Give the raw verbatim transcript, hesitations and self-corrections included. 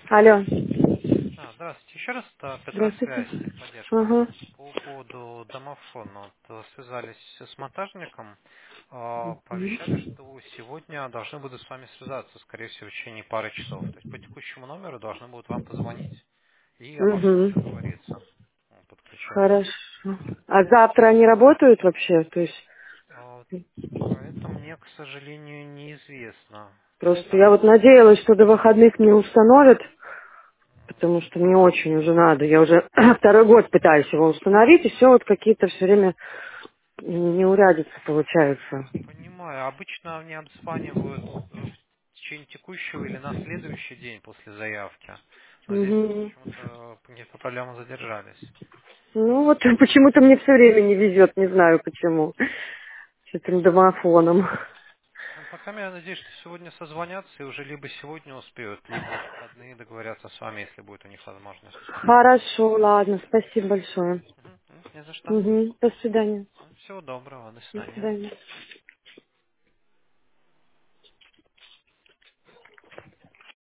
Алло. А, здравствуйте. Еще раз, это Здравствуйте. Петросвязь, техподдержка. Ага. По поводу домофона. Вот, э, связались с монтажником, э, Мгм. пообещали, что сегодня должны будут с вами связаться, скорее всего, в течение пары часов. То есть по текущему номеру должны будут вам позвонить и обо всем Угу. договориться, э, подключаться. Хорошо. А завтра они работают вообще? То есть А, а это мне, к сожалению, неизвестно. просто я Там, вот надеялась, что до выходных мне установят, потому что мне очень уже надо. Я уже второй год пытаюсь его установить, и все вот какие-то все время неурядицы получаются. понимаю, обычно они обзванивают э, в течение текущего или на следующий день после заявки. Но здесь Мгм. почему-то какие-то проблемы задержались. Ну вот почему-то мне все время не везет, не знаю почему, с этим домофоном. Ну, пока я надеюсь, что сегодня созвонятся и уже либо сегодня успеют, либо в выходные договорятся с вами, если будет у них возможность. Хорошо, ладно, спасибо большое. Мгм, мгм, не за что. Угу. До свидания. Всего доброго, до До свидания. свидания.